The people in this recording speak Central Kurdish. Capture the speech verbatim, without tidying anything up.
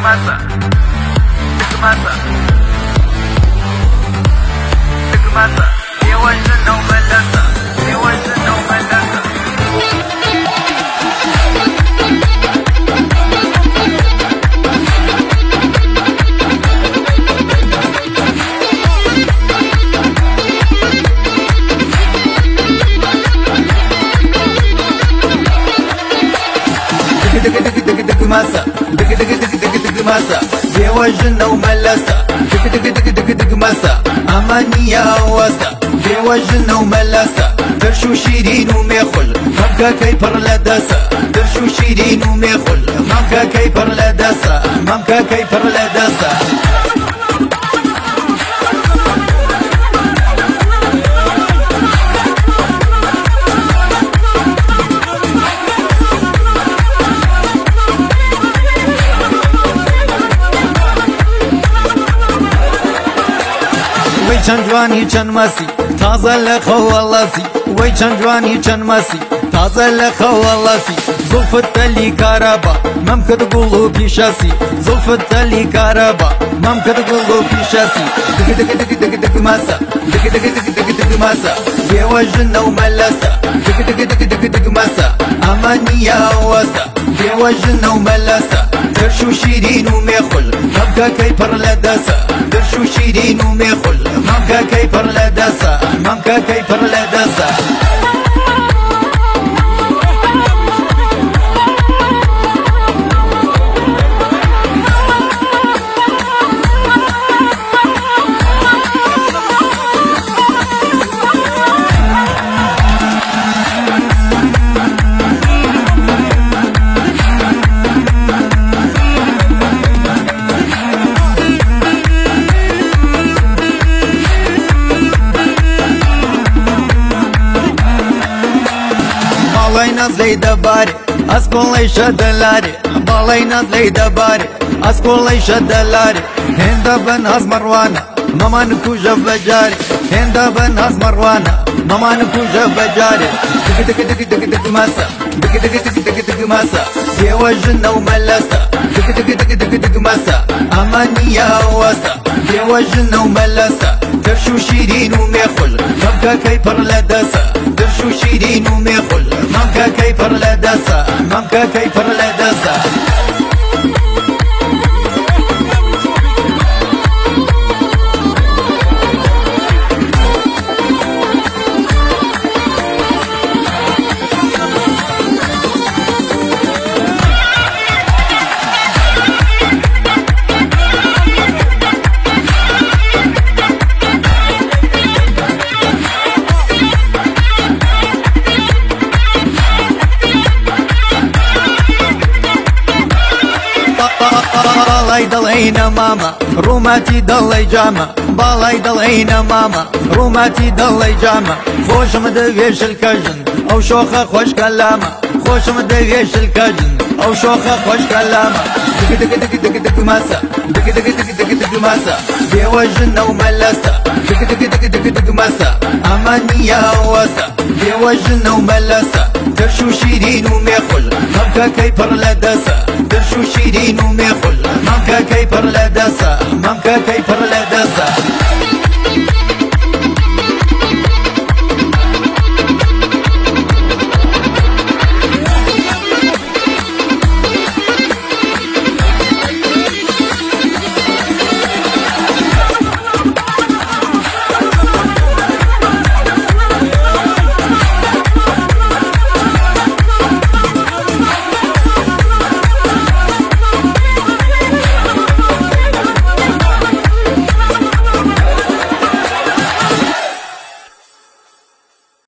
masa, duk masa, duk masa, yawan senau melasa, yawan senau melasa. Masa, dig dig dig dig dig masa, bewajin nau malasa, dig dig dig dig dig masa, amaniya wasa, bewajin nau malasa, darshu shirin u mekhul, mabka kay par la dasa, darshu shirin u mekhul, mabka kay par la dasa, mabka kay par la dasa. وی چند جوانی چند مسی تازه لخو والله وی چند جوانی چند مسی تازه لخو والله زلفت تلی کارابا ممکد گلو پیشاسی زلفت تلی کارابا ممکد گلو پیشاسی دگ دگ دگ دگ دگ ماسا دگ دگ دگ دگ دگ ماسا بیوجن و ملاسا دگ دگ دگ دگ دگ ماسا امانیا واسا بیوجن و ملاسا درشو شیرین و میخل مبکا کی پر لداسا درشو شیرین و میخل مبکا کی پر لداسا مبکا کی پر لداسا. Балайна злейда бари, асколай шадалари, балайна злейда бари, асколай шадалари, хенда бен аз марwana, маман кужа бажари, хенда бен аз марwana, маман кужа бажари, dig dig dig dig dig masa, dig dig dig dig dig masa, bewajna u malasa, dig dig dig dig dig masa, amaniya wasa, bewajna u malasa, darshu shirin u mekhul, mabka kay par la dasa, darshu shirin u mekhul. ممكا كي پر لداسا ممكا كي پر لداسا. بالای دلاینا ماما روماتی دلای جاما بالای دلاینا ماما روماتی دلای جاما خوشم دویش الکجن او شوخه خوش کلاما خوشم دویش الکجن او شوخه خوش کلاما دق دق دق دق دق ماسا دق دق دق دق دق ماسا بیوجن او ملاسا دق دق دق دق دق ماسا امانیا واسا بیوجن او ملاسا درشو شیرین و میخل مبکا کی پر لداسا درشو شیرین و میخل ممكا كي پر لداسا ممكا كي پر لداسا.